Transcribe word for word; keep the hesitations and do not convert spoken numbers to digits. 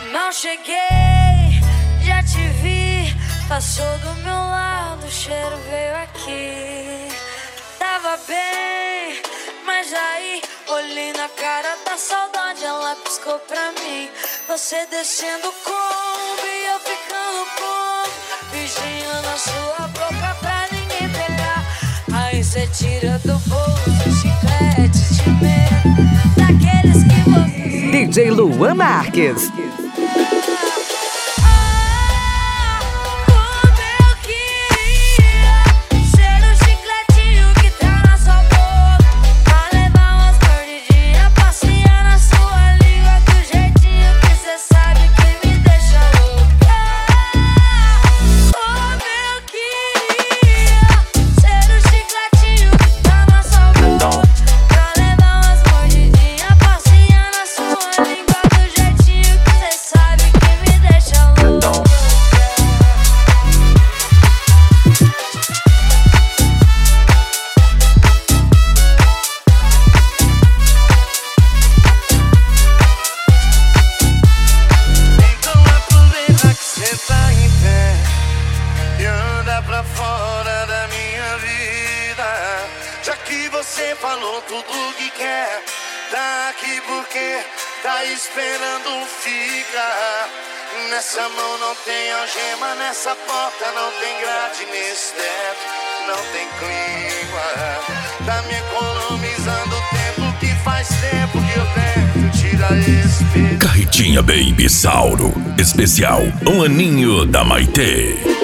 Não cheguei, já te vi. Passou do meu lado, o cheiro veio aqui. Tava bem, mas aí olhei na cara da saudade, ela piscou pra mim. Você descendo o combo e eu ficando com beijinho na sua boca pra ninguém pegar. Aí cê tira do bolso chiclete de medo, daqueles que você... D J Luan Marques. Você falou tudo que quer, tá aqui porque tá esperando ficar. Nessa mão não tem algema, nessa porta não tem grade, nesse teto não tem clima. Tá me economizando tempo que faz tempo que eu tento tirar esse peso. Carretinha Baby Sauro, especial, um aninho da Maitê.